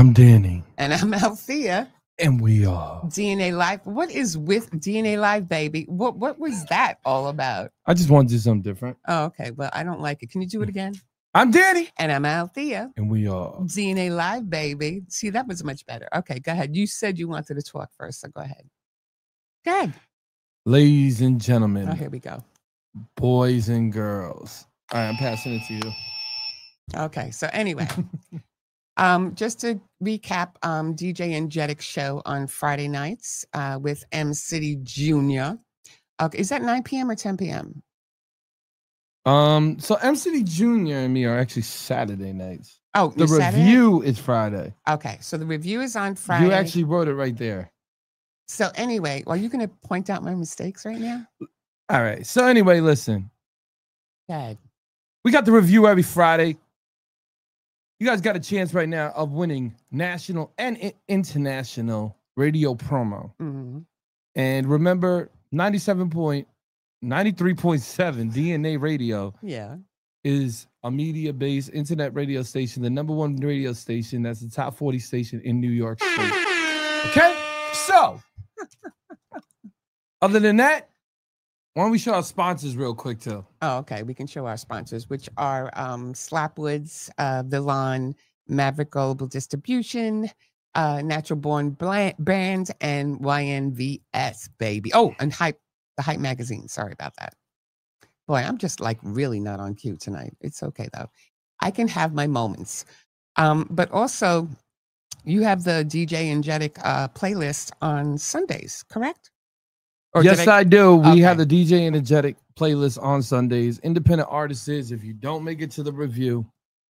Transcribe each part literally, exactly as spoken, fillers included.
I'm Danny. And I'm Althea. And we are D N A Live. What is with D N A Live, baby? What what was that all about? I just want to do something different. Oh, okay. Well, I don't like it. Can you do it again? I'm Danny. And I'm Althea. And we are D N A Live, baby. See, that was much better. Okay, go ahead. You said you wanted to talk first, so go ahead. Go ahead. Ladies and gentlemen. Oh, here we go. Boys and girls. All right, I'm passing it to you. Okay, so anyway. Um, just to recap, um, D J Enjetic show on Friday nights uh, with M City Junior Okay, is that nine p.m. or ten p.m.? Um, so M City Junior and me are actually Saturday nights. Oh, the review Saturday? Is Friday. Okay, so the review is on Friday. You actually wrote it right there. So anyway, are you going to point out my mistakes right now? All right. So anyway, listen. Go ahead. We got the review every Friday. You guys got a chance right now of winning national and I- international radio promo. Mm-hmm. And remember, ninety-seven point ninety-three point seven D N A Radio yeah. is a media-based internet radio station, the number one radio station. That's the top forty station in New York State. Okay? So, other than that, why don't we show our sponsors real quick, too? Oh, okay. We can show our sponsors, which are um, Slapwoods, uh, Villan, Maverick Global Distribution, uh, Natural Born Bland- Brands, and Y N V S, baby. Oh, and Hype, the Hype Magazine. Sorry about that. Boy, I'm just like really not on cue tonight. It's okay, though. I can have my moments. Um, but also, you have the D J Enjetic uh, playlist on Sundays, correct? Or yes, I, I do. We okay. have the D J Enjetic playlist on Sundays. Independent artists, if you don't make it to the review,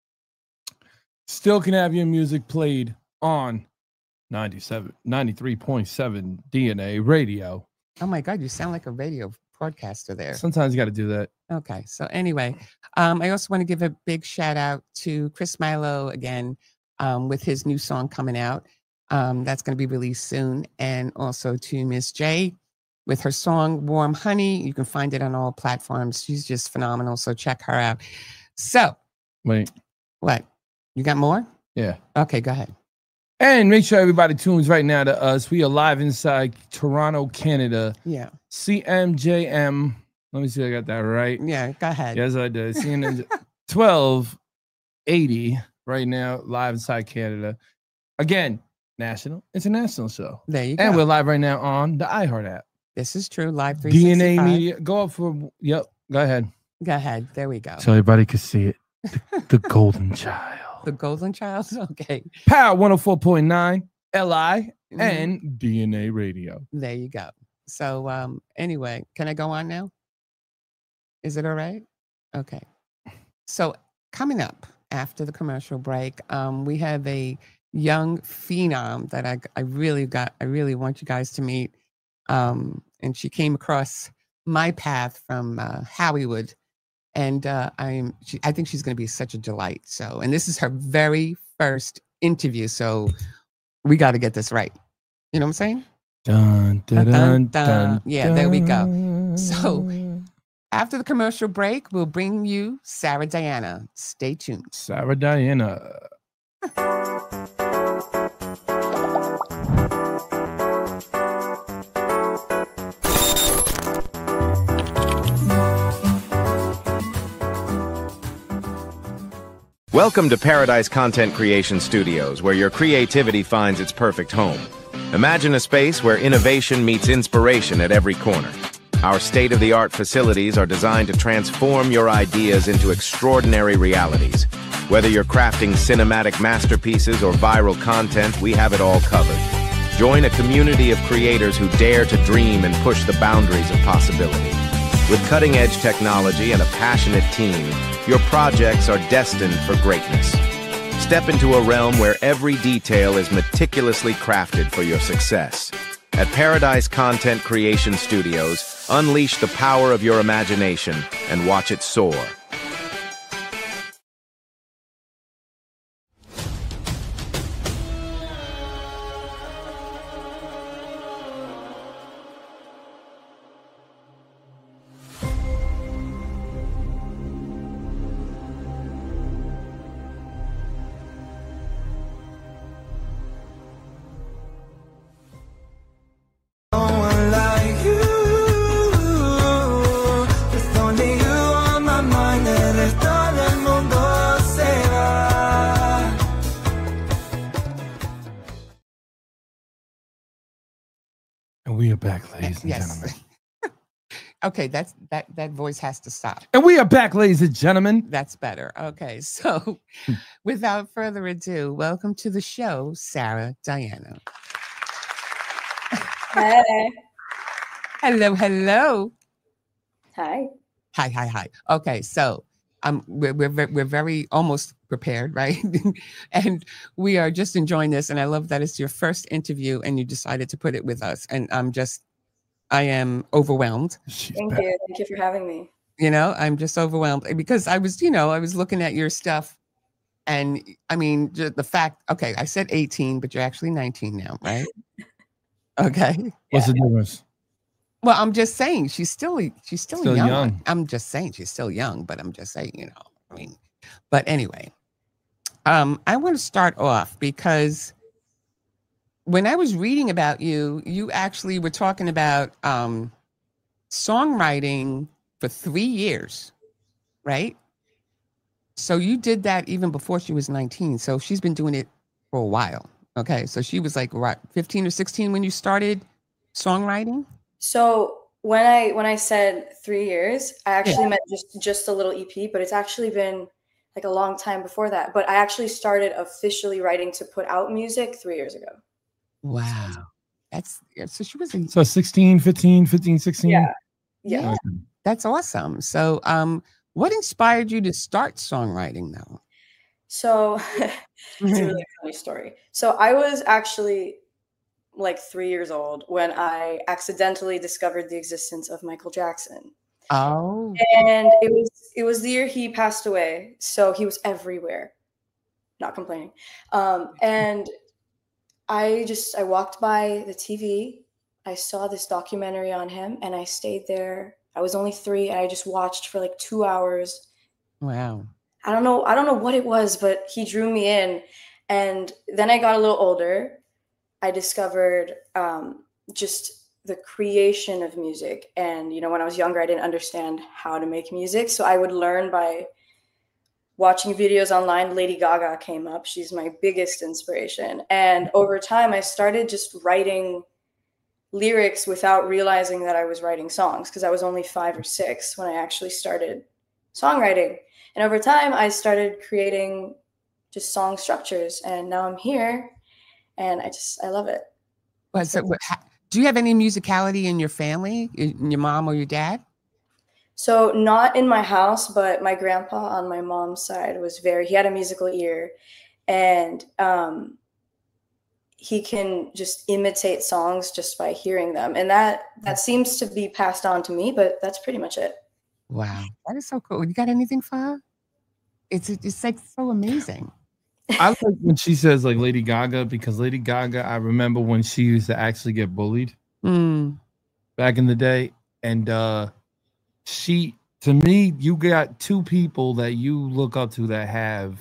still can have your music played on ninety-seven, ninety-three point seven D N A Radio. Oh, my God. You sound like a radio broadcaster there. Sometimes you got to do that. Okay. So anyway, um, I also want to give a big shout out to Chris Milo again um, with his new song coming out. Um, that's going to be released soon. And also to Miss J with her song Warm Honey. You can find it on all platforms. She's just phenomenal. So check her out. So. Wait. What? You got more? Yeah. Okay, go ahead. And make sure everybody tunes right now to us. We are live inside Toronto, Canada. Yeah. C M J M. Let me see if I got that right. Yeah, go ahead. Yes, I did. C M J twelve eighty right now, live inside Canada. Again, national, international show. There you go. And we're live right now on the iHeart app. This is true. Live three sixty-five. D N A Media. Go up for, yep, go ahead. Go ahead. There we go. So everybody can see it. The, the Golden Child. The Golden Child? Okay. Power one oh four point nine, L I, Mm-hmm. and D N A Radio. There you go. So um, anyway, can I go on now? Is it all right? Okay. So coming up after the commercial break, um, we have a young phenom that I, I really got, I really want you guys to meet. Um, and she came across my path from uh, Hollywood. And uh, I'm, she, I think she's going to be such a delight. So, and this is her very first interview. So we got to get this right. You know what I'm saying? Dun, dun, dun, dun, dun, yeah, there we go. So after the commercial break, we'll bring you Sarah Diana. Stay tuned. Sarah Diana. Welcome to Paradise Content Creation Studios, where your creativity finds its perfect home. Imagine a space where innovation meets inspiration at every corner. Our state-of-the-art facilities are designed to transform your ideas into extraordinary realities. Whether you're crafting cinematic masterpieces or viral content, we have it all covered. Join a community of creators who dare to dream and push the boundaries of possibility. With cutting-edge technology and a passionate team, your projects are destined for greatness. Step into a realm where every detail is meticulously crafted for your success. At Paradise Content Creation Studios, unleash the power of your imagination and watch it soar. back, ladies and Yes. gentlemen. Okay, that's that that voice has to stop. And we are back, ladies and gentlemen. That's better. Okay, so without further ado, welcome to the show, Sarah Diana. Hey. Hello, hello. Hi. Hi, hi, hi. Okay, so um, we're we're ve- we're very almost prepared, right? And we are just enjoying this, and I love that it's your first interview, and you decided to put it with us, and I'm just, I am overwhelmed. She's Thank back. you. Thank you for having me. You know, I'm just overwhelmed because I was, you know, I was looking at your stuff, and I mean, ju- the fact. Okay, I said eighteen, but you're actually nineteen now, right? Okay. What's the difference? Well, I'm just saying she's still she's still, Still young. young. I'm just saying she's still young, but I'm just saying, you know, I mean, but anyway, um, I want to start off because when I was reading about you, you actually were talking about um, songwriting for three years, right? So you did that even before she was nineteen. So she's been doing it for a while. Okay, so she was like what, fifteen or sixteen when you started songwriting? So when I when I said three years, I actually meant just just a little E P, but it's actually been like a long time before that. But I actually started officially writing to put out music three years ago. Wow. That's yeah, so she was a So sixteen, fifteen, fifteen, sixteen? Yeah. Yeah. yeah, that's awesome. So um what inspired you to start songwriting though? So it's a really funny story. So I was actually like three years old when I accidentally discovered the existence of Michael Jackson. Oh, And it was it was the year he passed away. So he was everywhere. Not complaining. Um, and I just I walked by the T V. I saw this documentary on him and I stayed there. I was only three and I just watched for like two hours. wow. I don't know, I don't know what it was, but he drew me in. And then I got a little older. I discovered um, just the creation of music. And, you know, when I was younger, I didn't understand how to make music. So I would learn by watching videos online. Lady Gaga came up. She's my biggest inspiration. And over time, I started just writing lyrics without realizing that I was writing songs because I was only five or six when I actually started songwriting. And over time, I started creating just song structures. And now I'm here. And I just, I love it. But so what, ha- do you have any musicality in your family, in your mom or your dad? So not in my house, but my grandpa on my mom's side was very, he had a musical ear and um, he can just imitate songs just by hearing them. And that, that seems to be passed on to me, but that's pretty much it. Wow, that is so cool. You got anything for her? It's it's like so amazing. I like when she says like Lady Gaga because Lady Gaga, I remember when she used to actually get bullied Mm. back in the day. And uh she, to me, you got two people that you look up to that have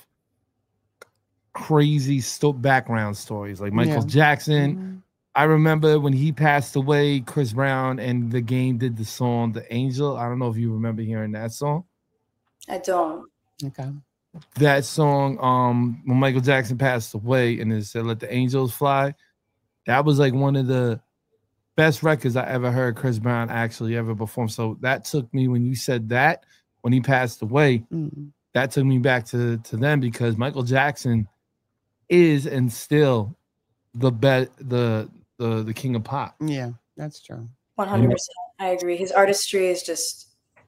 crazy sto- background stories like Michael Yeah. Jackson. Mhm. I remember when he passed away, Chris Brown and The Game did the song The Angel. I don't know if you remember hearing that song. I don't. Okay. That song, um, when Michael Jackson passed away and it said Let the Angels Fly, that was like one of the best records I ever heard Chris Brown actually ever perform. So that took me, when you said that, when he passed away, Mm. that took me back to, to them because Michael Jackson is and still the be- the the the king of pop. Yeah, that's true. one hundred percent. I agree. His artistry is just,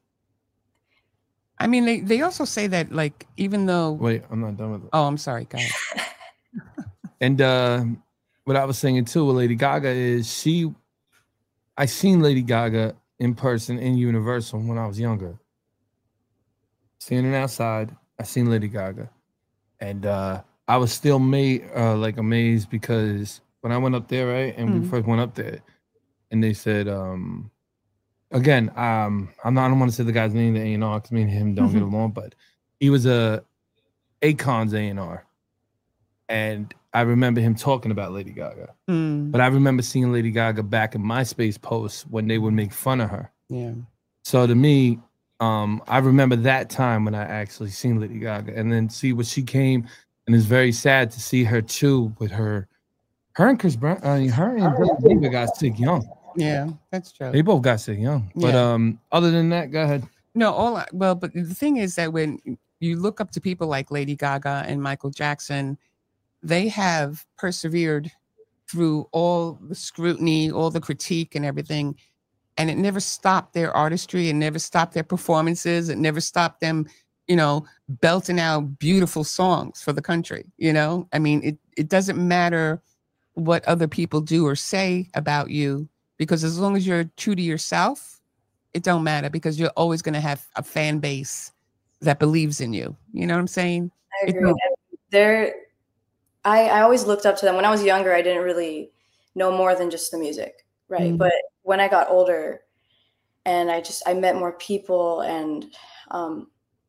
I mean, they, they also say that, like, even though. Wait, I'm not done with it. Oh, I'm sorry. Go ahead. And uh, what I was saying too with Lady Gaga is she, I seen Lady Gaga in person in Universal when I was younger. Standing outside, I seen Lady Gaga, and uh, I was still made uh, like amazed because when I went up there, right, and we Mhm. first went up there, and they said, um, again, um, I'm not, I don't want to say the guy's name, the A and R, because me and him don't get along, but he was a Akon's A and R, and I remember him talking about Lady Gaga. Mm. But I remember seeing Lady Gaga back in MySpace posts when they would make fun of her. Yeah. So to me, um, I remember that time when I actually seen Lady Gaga, and then see what she came, and it's very sad to see her too with her, her and Chris Brown. I mean, her and Justin Bieber got sick young. Yeah, that's true. They both got sick young. But Yeah. um, other than that, go ahead. No, all I, well, but the thing is that when you look up to people like Lady Gaga and Michael Jackson, they have persevered through all the scrutiny, all the critique and everything. And it never stopped their artistry, and never stopped their performances. It never stopped them, you know, belting out beautiful songs for the country. You know, I mean, it, it doesn't matter what other people do or say about you, because as long as you're true to yourself, it don't matter, because you're always going to have a fan base that believes in you. You know what I'm saying? I It agree. don't- They're, I, I always looked up to them. When I was younger, I didn't really know more than just the music, right? Mhm. But when I got older and I just, I met more people, and um,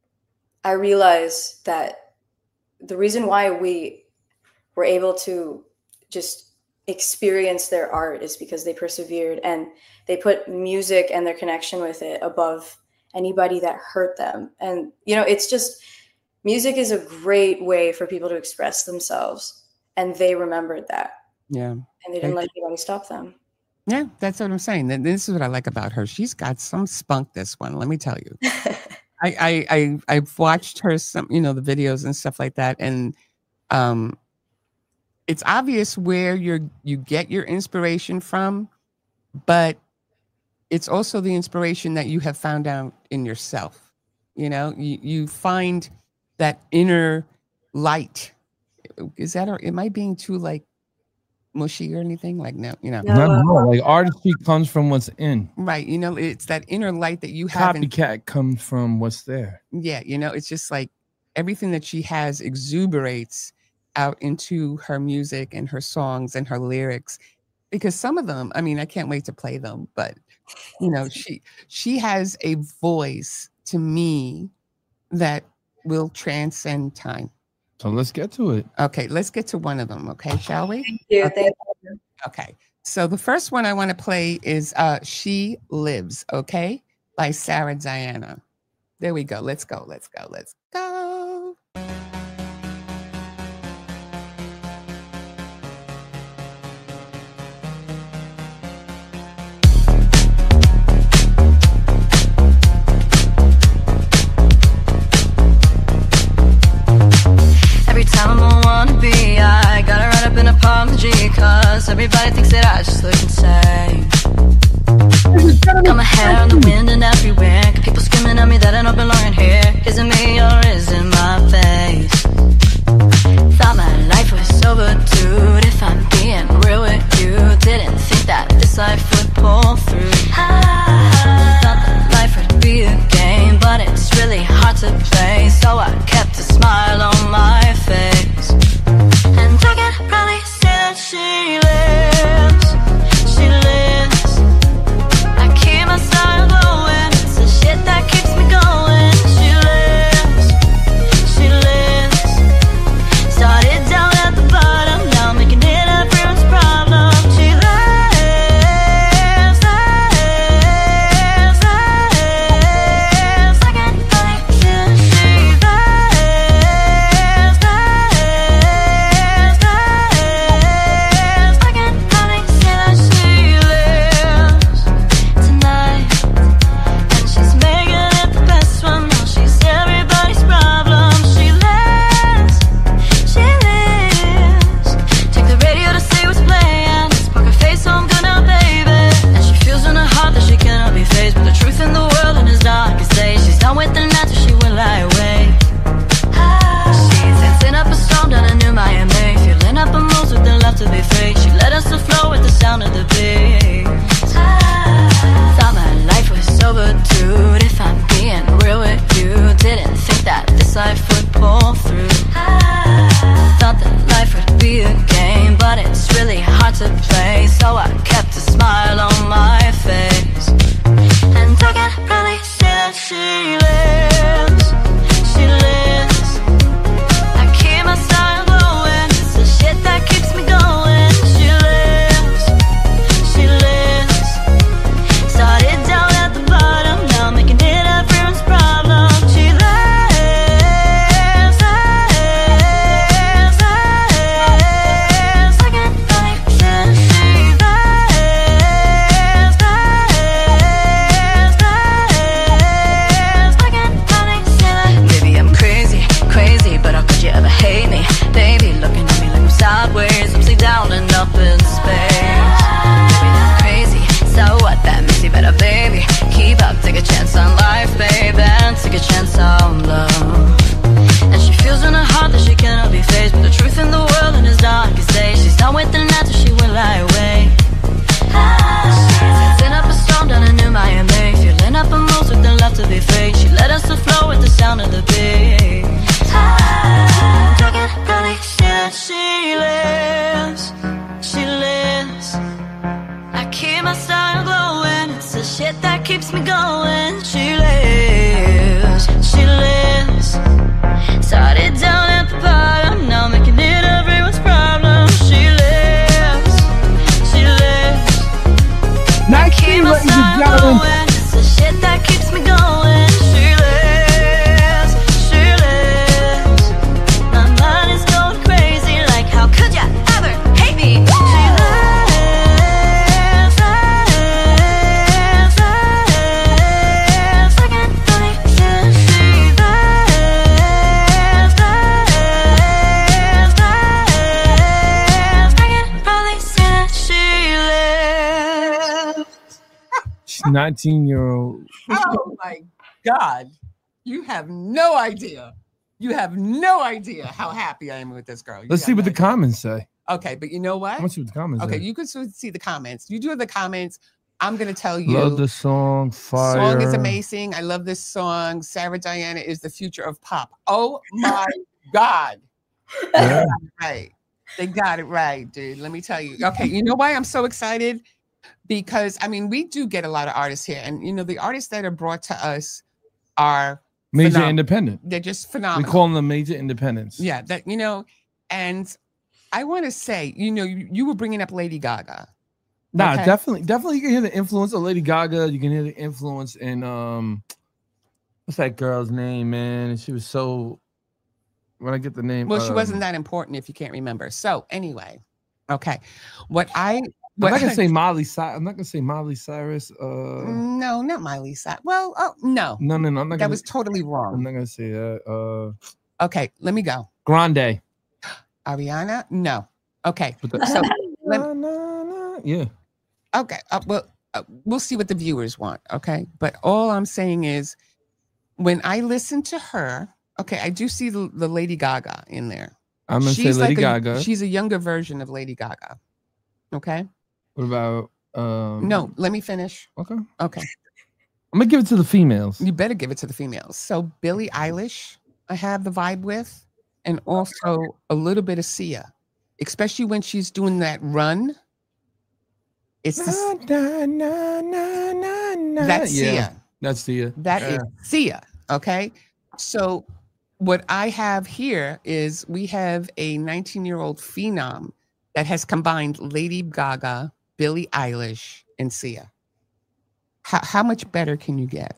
I realized that the reason why we were able to just experience their art is because they persevered, and they put music and their connection with it above anybody that hurt them. And, you know, it's just, music is a great way for people to express themselves, and they remembered that, yeah. and they didn't let anybody stop them. Yeah, that's what I'm saying. Th- This is what I like about her. She's got some spunk, this one, let me tell you. I, I, I, I've watched her, some, you know, the videos and stuff like that. And um, it's obvious where you're, you get your inspiration from, but it's also the inspiration that you have found out in yourself. You know, you, you find that inner light. Is that, or am I being too like mushy or anything? Like, no, you know, No. Not at all. Like artistry comes from what's in. right. You know, it's that inner light that you have. in- Copycat comes from what's there. Yeah, you know, it's just like everything that she has exuberates out into her music and her songs and her lyrics, because some of them, I mean, I can't wait to play them, but you know, she she has a voice to me that will transcend time. So let's get to it. Okay, let's get to one of them, okay, shall we? Thank you. Okay. Thank you. Okay. So the first one I want to play is uh She Lives, okay, by Sarah Diana. There we go. Let's go. Let's go. Let's go. Every time I'm a wannabe, I gotta run up an apology, cause everybody thinks that I just look insane. Got my hair in the wind and everywhere, got people screaming at me that I don't belong in here. Is it me or is it my face? Thought my life was over, dude, if I'm being real with you. Didn't think that this life would pull through. I thought that life would be a game, but it's really hard to play, so I kept a smile on my face. And I can probably say that she lives, she lives. I keep my style going, it's the shit that keeps me going. She lives, she lives. Started down at the bottom, now making it everyone's problem. She lives, lives, lives. I can probably say that she lives, lives, lives. I can probably say that she lives tonight, and she's making it the best one. Now she's everybody's problem. She lives, she lives. Check the radio to see what's playing. Just poke her face so I'm gonna, baby. And she feels in her heart that she cannot be faced, but the truth in the world in his darkest days. She's done with the night, so she will lie awake. She's dancing up a storm down in New Miami, feeling up her moves with the love to be free. She let us flow with the sound of the beat. Thought my life was over, dude, if I'm being real with you. Didn't think that this life would pull through. Thought that life would be a game, but it's really hard to play, so I kept a smile on my face. And I can probably say that she lives, she lives. I keep my style going, it's the shit that keeps me going. She lives, she lives. Started down at the bottom, now making it everyone's problem. She lives, lives, lives. nineteen year old. Oh my God. You have no idea. You have no idea how happy I am with this girl. You Let's have see what no the idea. comments say. Okay, but you know what? I want to see what the comments Okay, say. you can sort of see the comments. You do the comments. I'm gonna tell you. Love the song. Fire. Song is amazing. I love this song. Sarah Diana is the future of pop. Oh my God. Yeah. Right. They got it right, dude. Let me tell you. Okay, you know why I'm so excited? Because I mean, we do get a lot of artists here, and you know, the artists that are brought to us are Major phenom- independent. They're just We phenomenal. call them major independents. Yeah, that you know, and I want to say, you know, you, you were bringing up Lady Gaga. Nah, Okay. definitely, definitely. You can hear the influence of Lady Gaga. You can hear the influence in um, what's that girl's name, man? She was so. When I get the name, Well, she um, wasn't that important if you can't remember. So anyway, okay, what I I'm what not gonna say Miley. Cy- I'm not gonna say Miley Cyrus. Uh, no, not Miley Cyrus. Well, oh no, no, no, no. I'm not that gonna. was totally I'm wrong. not gonna say that. Uh, Okay, let me go. Grande. Ariana, no. Okay, With the- so let, Na, na, na. Yeah. okay, uh, well, uh, we'll see what the viewers want. Okay, but all I'm saying is, when I listen to her, okay, I do see the, the Lady Gaga in there. I'm gonna say Lady like a, Gaga. She's a younger version of Lady Gaga. Okay. What about um? No, let me finish. Okay. Okay. I'm gonna give it to the females. You better give it to the females. So Billie Eilish, I have the vibe with, and also a little bit of Sia, especially when she's doing that run. It's Na, the, na, na, na, na, na. that's Yeah, Sia. that's Sia. That Yeah. is Sia. Okay. So what I have here is we have a nineteen-year-old phenom that has combined Lady Gaga, Billie Eilish, and Sia. How, how much better can you get?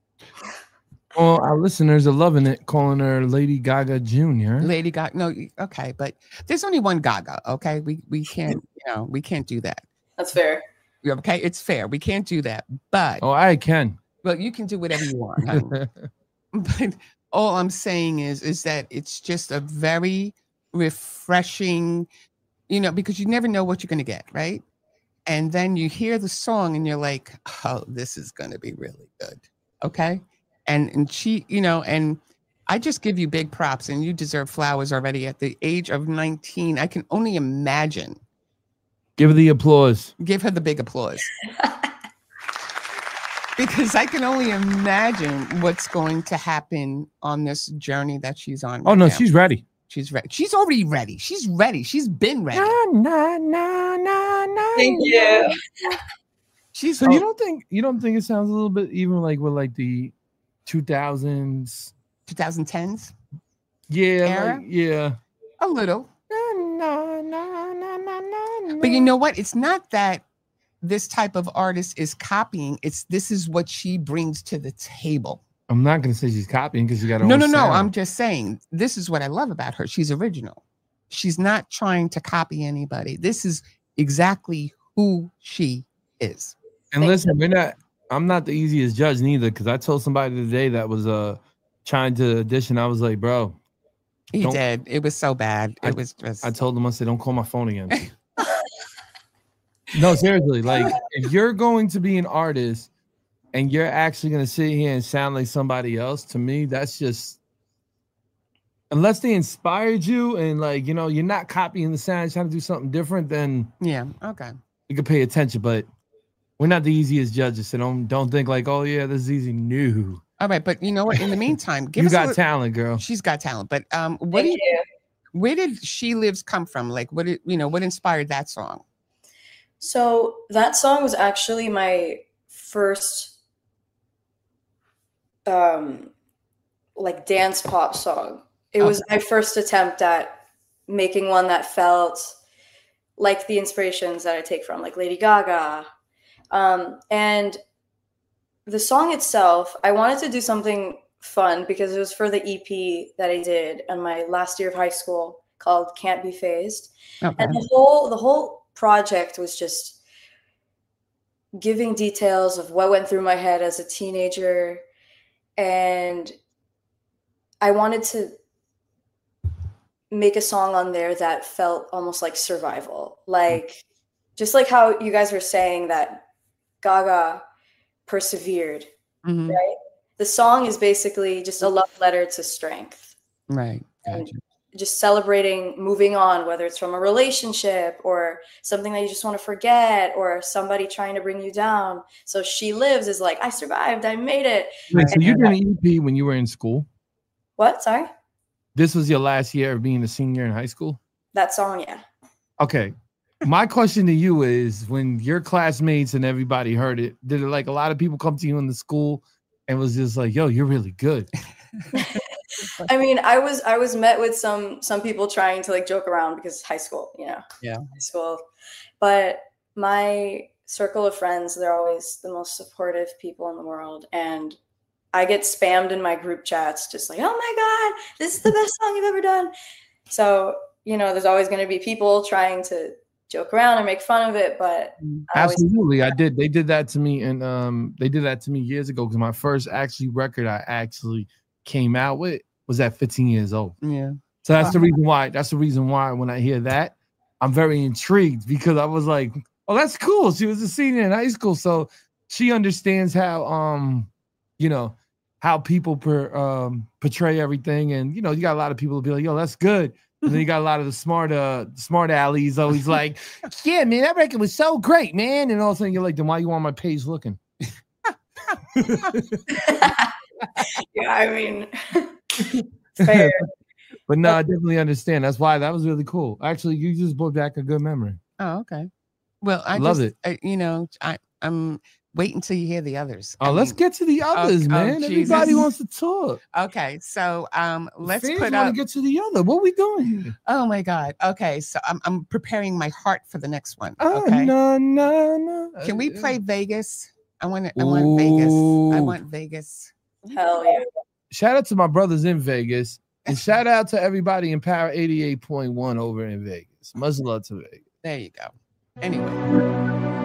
Well, our listeners are loving it, calling her Lady Gaga Junior Lady Gaga. No, y- okay, but there's only one Gaga. Okay, we we can't, you know, we can't do that. That's fair. Yeah, okay, it's fair. We can't do that. But Oh, I can. well, you can do whatever you want. honey. But all I'm saying is, is that it's just a very refreshing, you know, because you never know what you're going to get, right? And then you hear the song and you're like, oh, this is going to be really good. Okay. And, and she, you know, and I just give you big props, and you deserve flowers already at the age of nineteen. I can only imagine. Give her the applause. Give her the big applause. Because I can only imagine what's going to happen on this journey that she's on. Oh right no, now. she's ready. she's ready. She's already ready. She's ready. She's been ready. Na, na, na, na, Thank na. you. She's So you oh, don't think you don't think it sounds a little bit even like with like the two thousands? twenty tens, Yeah, Era? like, yeah. a little. Na, na, na, na, na, na, But you na. know what? It's not that this type of artist is copying. It's this is what she brings to the table. I'm not gonna say she's copying because you got her No, own no, no. sound. I'm just saying this is what I love about her. She's original. She's not trying to copy anybody. This is exactly who she is. And listen, we're not. I'm not the easiest judge neither because I told somebody today that was uh trying to audition. I was like, bro, He Don't- did. It was so bad. It I- was just I told him I said, don't call my phone again. No, seriously. Like, if you're going to be an artist and you're actually going to sit here and sound like somebody else, to me, that's just, unless they inspired you and, like, you know, you're not copying the sound, trying to do something different, then yeah. Okay. you could pay attention. But we're not the easiest judges. So don't, don't think, like, oh, yeah, this is easy. No. All right. But you know what? In the meantime, give You us a got li- talent, girl. She's got talent. But um, what do Thank you, you. where did She Lives come from? Like, what did you know? What inspired that song? So that song was actually my first um like dance pop song. It was my first attempt at making one that felt like the inspirations that I take from like Lady Gaga. Um and the song itself, I wanted to do something fun because it was for the E P that I did in my last year of high school called Can't Be Phased. Okay. And the whole the whole project was just giving details of what went through my head as a teenager, and I wanted to make a song on there that felt almost like survival, like just like how you guys were saying that Gaga persevered. Mhm. Right. The song is basically just a love letter to strength. Right. And Gotcha. just celebrating moving on, whether it's from a relationship or something that you just want to forget or somebody trying to bring you down. So She Lives is like, I survived, I made it. Wait, so you did an E P when you were in school? What? Sorry? This was your last year of being a senior in high school? That song, yeah. Okay. My question to you is, when your classmates and everybody heard it, did it like a lot of people come to you in the school and was just like, yo, you're really good? I mean, I was I was met with some some people trying to like joke around because high school, you know. Yeah. High school. But my circle of friends, they're always the most supportive people in the world. And I get spammed in my group chats just like, oh my God, this is the best song you've ever done. So, you know, there's always going to be people trying to joke around and make fun of it, but I always- Absolutely, I did. They did that to me, and um, they did that to me years ago because my first actually record I actually came out with was at fifteen years old. Yeah. So that's the reason why. That's the reason why when I hear that, I'm very intrigued because I was like, oh, that's cool. She was a senior in high school, so she understands how um, you know, how people per, um portray everything, and you know, you got a lot of people who be like, yo, that's good. And then you got a lot of the smart, uh, smart alleys always like, yeah, man, that record was so great, man. And all of a sudden you're like, then why you on my page looking? yeah, I mean, fair. But no, I definitely understand. That's why that was really cool. Actually, you just brought back a good memory. Oh, okay. Well, I Love just, it. I, you know, I, I'm wait until you hear the others. Oh, I let's mean, get to the others, oh, man. Everybody Jesus. wants to talk. Okay, so um, let's Fans put want up. to get to the other. What we doing here? Oh my God. Okay, so I'm I'm preparing my heart for the next one. Oh, Okay. no, no, no. Can we play Vegas? I want I want Vegas. I Ooh. want Vegas. Hell yeah. Shout out to my brothers in Vegas, and shout out to everybody in Power eighty-eight point one over in Vegas. Much love to Vegas. There you go. Anyway.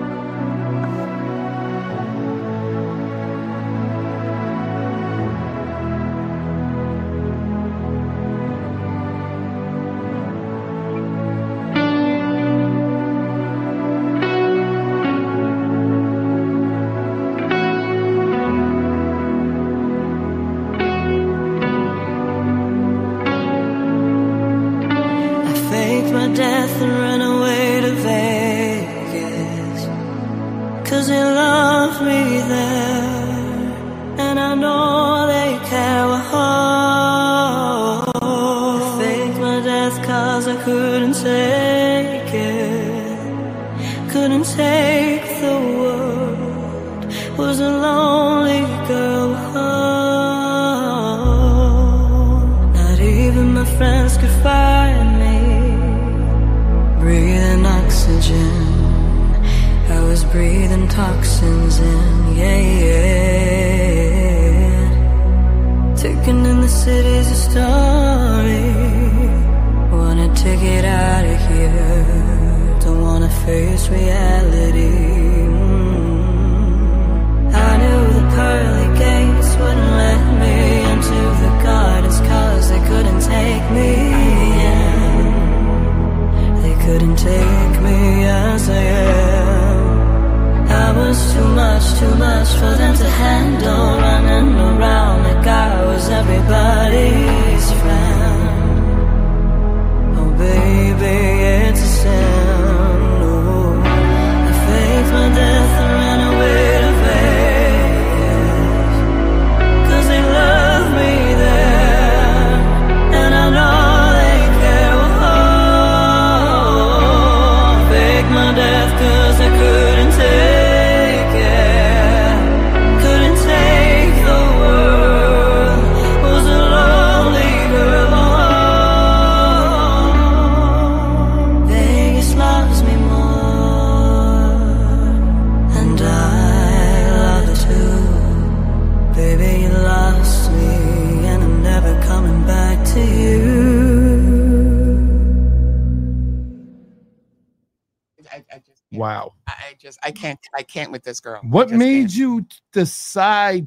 I faked my death and ran away to Vegas, 'cause they love me there, and I know they care. Oh, I faked my death 'cause I couldn't take it, couldn't take the world, was a lonely girl. Oh, not even my friends could find me, breathing oxygen. I was breathing toxins in, yeah, yeah. Taken in the city's a story. Wanted to get out of here, don't wanna face reality. Mm. I knew the pearly gates wouldn't let me into the gardens, 'cause they couldn't take me in. They couldn't take me as I am. I was too much, too much for them to handle, running around like I was everybody's friend. Oh baby, it's a sin. Oh, I faked my death and ran away to Vegas, 'cause they love me there, and I know they care. Oh, I faked my death 'cause I couldn't take it, couldn't take the world, was a lonely girl. Oh, Vegas loves me more, and I love it too. Baby, you lost me, and I'm never coming back to you. I, I just can't. Wow. I I just I can't I can't with this girl. I What just made can't. you decide?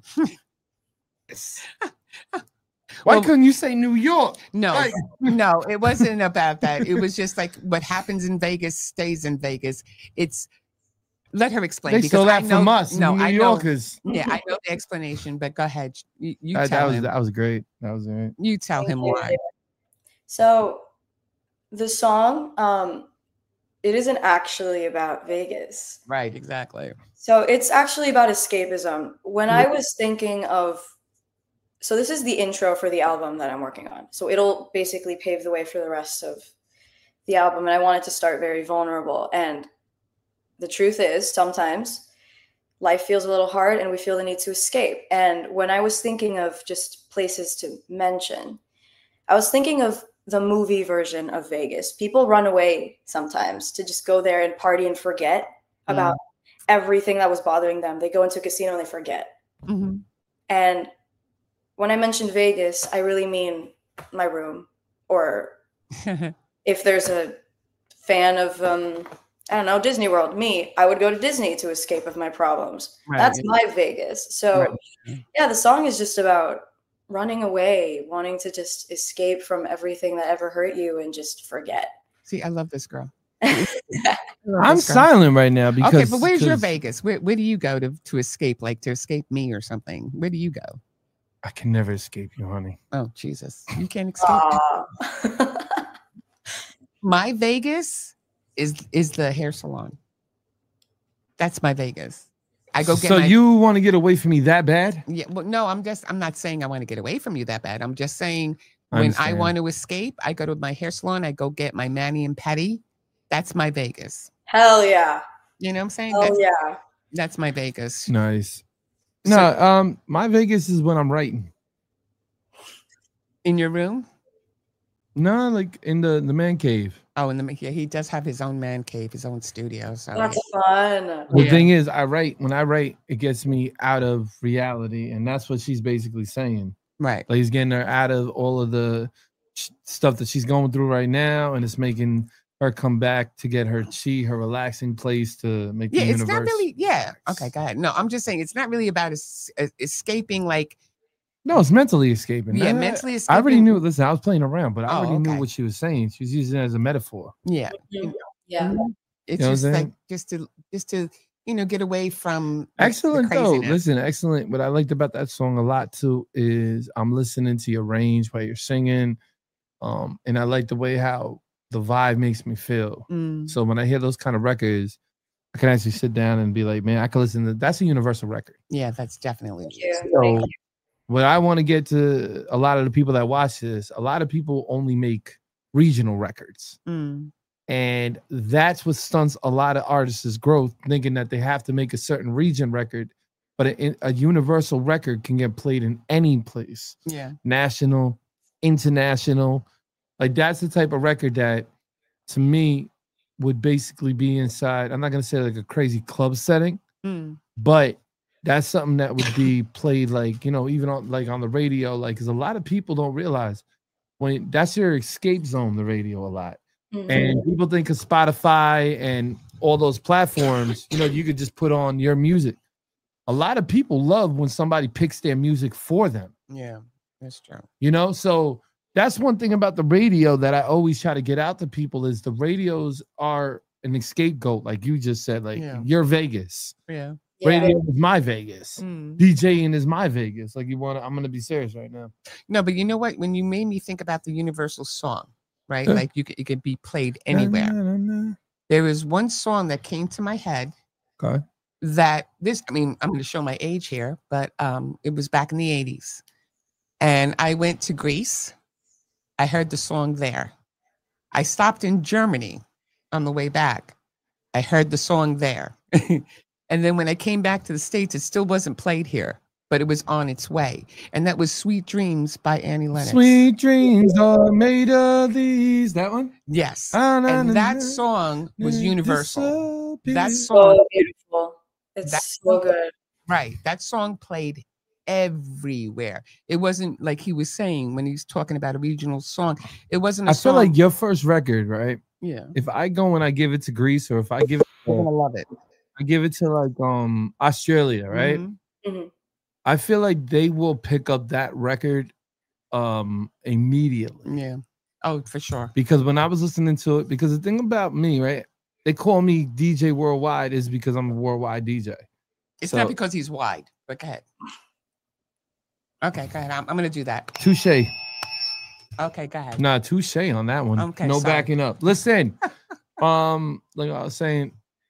Why Well- couldn't you say New York? No, Like- no, it wasn't about that. It was just like what happens in Vegas stays in Vegas. It's let her explain. They because stole I that know, from us, No, New I know. Yorkers. Yeah, I know the explanation, but go ahead. You, you That, tell that was him. that was great. That was great. You tell Thank him you. why. So the song, um, it isn't actually about Vegas. Right, exactly. So it's actually about escapism. When I was thinking of, so this is the intro for the album that I'm working on. So it'll basically pave the way for the rest of the album. And I wanted to start very vulnerable. And the truth is, sometimes life feels a little hard and we feel the need to escape. And when I was thinking of just places to mention, I was thinking of the movie version of Vegas. People run away sometimes to just go there and party and forget about everything that was bothering them. They go into a casino and they forget. Mm-hmm. And when I mentioned Vegas, I really mean my room. Or if there's a fan of, um, I don't know, Disney World, me, I would go to Disney to escape of my problems. Right. That's my Vegas. So Right. yeah, the song is just about running away, wanting to just escape from everything that ever hurt you and just forget. See, I love this girl. I'm silent right now because Okay, but where's your 'cause Vegas? Where, where do you go to, to escape, like to escape me or something? Where do you go? I can never escape you, honey. Oh, Jesus. You can't escape me. Aw. My Vegas is is the hair salon. That's my Vegas. I go get so my, you want to get away from me that bad? yeah, well, no, I'm just I'm not saying I want to get away from you that bad. I'm just saying I when I understand. want to escape, I go to my hair salon, I go get my mani and pedi. That's my Vegas. Hell yeah. You know what I'm saying? Hell That's, yeah. that's my Vegas. Nice. So- No, um, my Vegas is when I'm writing. In your room? No, like in the the man cave. Oh, and the yeah, he does have his own man cave, his own studio. So That's fun. The Yeah. thing is, I write when I write, it gets me out of reality, and that's what she's basically saying. right. Like he's getting her out of all of the sh- stuff that she's going through right now, and it's making her come back to get her chi, her relaxing place to make Yeah, the it's universe. not really. Yeah. relax. Okay, go ahead. No, I'm just saying it's not really about es- es- escaping. Like, No, it's mentally escaping. yeah, I- mentally I already escaping- knew. Listen, I was playing around, but I Oh, already okay. knew what she was saying. She was using it as a metaphor. Yeah. Mhm. Yeah. Mhm. It's know what I'm just like saying? just to just to you know get away from the- the Excellent though. craziness. Listen, excellent. What I liked about that song a lot too is I'm listening to your range while you're singing, um, and I like the way how the vibe makes me feel. Mm, So when I hear those kind of records, I can actually sit down and be like, man, I can listen to that's a universal record. yeah, that's definitely. Thank you. So Thank you. what I want to get to a lot of the people that watch this, a lot of people only make regional records. Mm, And that's what stunts a lot of artists' growth, thinking that they have to make a certain region record, but a, a universal record can get played in any place, yeah. national, international. Like that's the type of record that, to me, would basically be inside. I'm not gonna say like a crazy club setting, Mm, but that's something that would be played like, you know, even on like on the radio, like because a lot of people don't realize when that's your escape zone, the radio a lot. Mhm. And people think of Spotify and all those platforms, you know, you could just put on your music. A lot of people love when somebody picks their music for them, yeah, that's true. you know? So that's one thing about the radio that I always try to get out to people is the radios are an scapegoat, like you just said, like Yeah. you're Vegas. Yeah. Yeah. Radio is my Vegas. Mm. DJing is my Vegas. Like you want to, I'm gonna be serious right now. No, but you know what? When you made me think about the universal song, right? Yeah. Like you could, it could be played anywhere. Na, na, na, na. There was one song that came to my head Okay. that this, I mean, I'm going to show my age here, but um, it was back in the eighties. And I went to Greece. I heard the song there. I stopped in Germany on the way back. I heard the song there. And then when I came back to the States, it still wasn't played here, but it was on its way. And that was Sweet Dreams by Annie Lennox. Sweet dreams are made of these. That one? Yes. Ah, na, na, And that na, song was na, universal. disappear. That song, So beautiful. It's That- so good. right. That song played everywhere. It wasn't like he was saying when he's talking about a regional song. It wasn't a I song. feel like your first record, right? yeah. If I go and I give it to Greece, or if I give it, You're gonna love it. I give it to like um Australia, right? Mhm. Mhm. I feel like they will pick up that record um immediately. Yeah. Oh, for sure. Because when I was listening to it, because the thing about me, right? they call me D J Worldwide is because I'm a worldwide D J. It's So- not because he's wide, but go ahead. Okay, go ahead. I'm, I'm going to do that. Touche. Okay, go ahead. Nah, touche on that one. Okay, no sorry. backing up. Listen, um, like I was saying,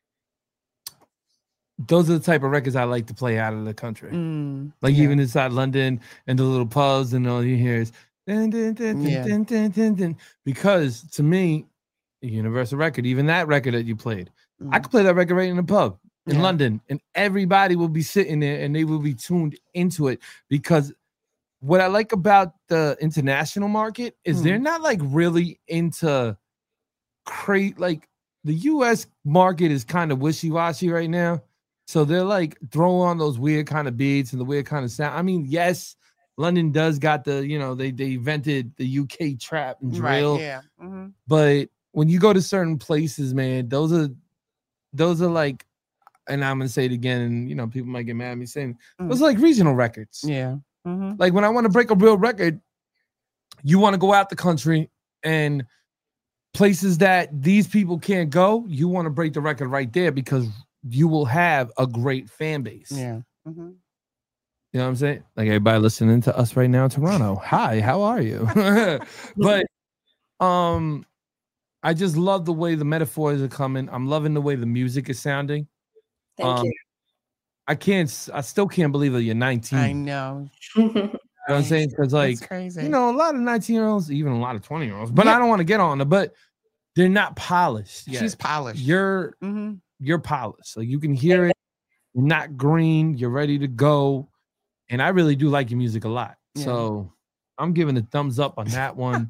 those are the type of records I like to play out of the country. Mm, Like yeah. even inside London and the little pubs and all you hear is dun, dun, dun, dun, Yeah. dun, dun, dun, dun. Because to me, a universal record, even that record that you played, I Mm, could play that record right in the pub in Yeah. London, and everybody will be sitting there and they will be tuned into it. Because what I like about the international market is Mm. they're not like really into crate. Like the U S market is kind of wishy-washy right now. So they're like throwing on those weird kind of beats and the weird kind of sound. I mean, yes, London does got the, you know, they they invented the U K trap and drill. Right, yeah. hmm But when you go to certain places, man, those are those are like, and I'm gonna say it again, and you know, people might get mad at me saying those are like regional records. Yeah. hmm Like when I want to break a real record, you want to go out the country and places that these people can't go, you want to break the record right there because you will have a great fan base. Yeah. hmm You know what I'm saying? Like everybody listening to us right now in Toronto. Hi, how are you? But um I just love the way the metaphors are coming. I'm loving the way the music is sounding. Thank Um, I can't s- I still can't believe that you're nineteen. I You know. you. know what I'm saying? Because like It's crazy. you know, a lot of nineteen year olds, even a lot of twenty year olds, but Yeah. I don't want to get on it, but they're not polished yet. She's polished. You're hmm you're polished. Like you can hear it. You're not green. You're ready to go. And I really do like your music a lot. Yeah. So I'm giving a thumbs up on that one.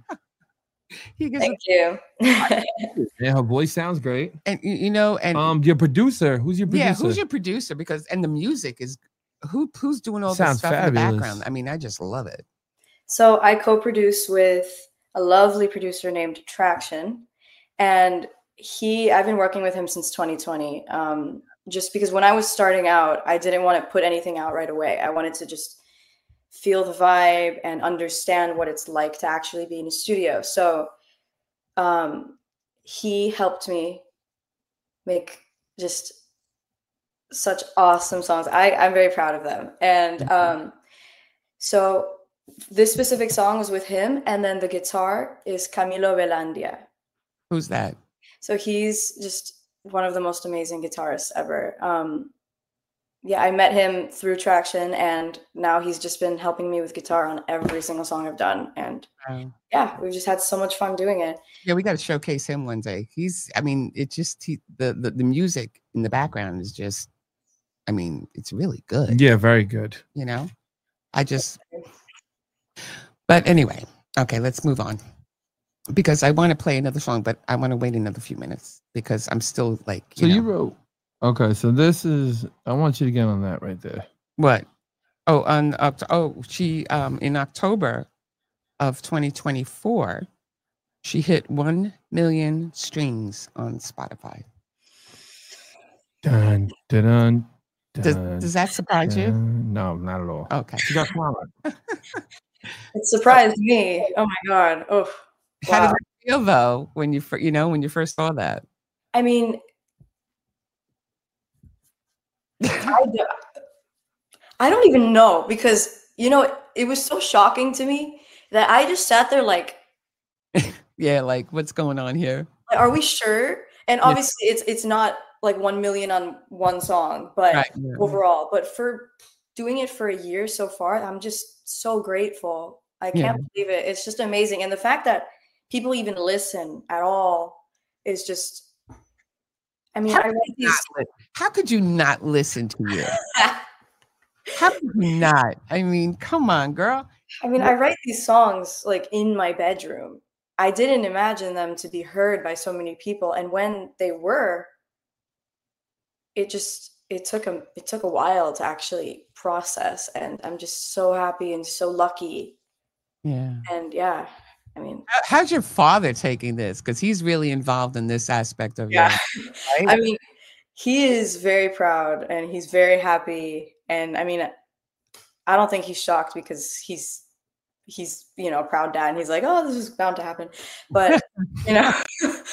He gives a, Thank you. Yeah, her voice sounds great. and you you know, and Um, your producer, who's your producer? yeah, who's your producer? Because and the music is who who's doing all Sounds this stuff in the fabulous. background. I mean, I just love it. So I co-produce with a lovely producer named Traction, and he I've been working with him since twenty twenty. Um, just because when I was starting out, I didn't want to put anything out right away. I wanted to just feel the vibe and understand what it's like to actually be in a studio. So um, he helped me make just such awesome songs. I, I'm very proud of them. And um, so this specific song was with him, and then the guitar is Camilo Velandia. Who's that? So he's just one of the most amazing guitarists ever. Um, yeah, I met him through Traction, and now he's just been helping me with guitar on every single song I've done. And Um, yeah, we've just had so much fun doing it. yeah, we got to showcase him one day. He's, I mean, it just he, the, the the music in the background is just, I mean, it's really good. Yeah, very good. You know, I just. But anyway, okay, let's move on because I want to play another song, but I want to wait another few minutes because I'm still like, So you you know, wrote. Okay, so this is. I want you to get on that right there. what? Oh, on Oct- oh, she um in October of twenty twenty-four, she hit one million streams on Spotify. Dun, dun, dun, Does dun, does that surprise you? dun. No, not at all. Okay. She got smaller. It surprised me. Oh my God. Oh, How did wow. it feel though when you fir- you know when you first saw that? I mean, I, do, I don't even know because, you know, it was so shocking to me that I just sat there like, Yeah, like what's going on here? are we sure? And Yeah. obviously it's it's not like one million on one song, but Right. yeah. overall, but for doing it for a year so far, I'm just so grateful. I Yeah. can't believe it. It's just amazing. And the fact that people even listen at all is just, I mean, How I could write you these. not li- How could you not listen to you? How could you not? I mean, come on, girl. I mean, I write these songs like in my bedroom. I didn't imagine them to be heard by so many people. And when they were, it just it took a it took a while to actually process. And I'm just so happy and so lucky. Yeah. And yeah, I mean, How- How's your father taking this? Because he's really involved in this aspect of yeah. your life, I right? mean, he is very proud and he's very happy. And I mean, I don't think he's shocked because he's he's you know a proud dad and he's like, oh, this is bound to happen. But you know,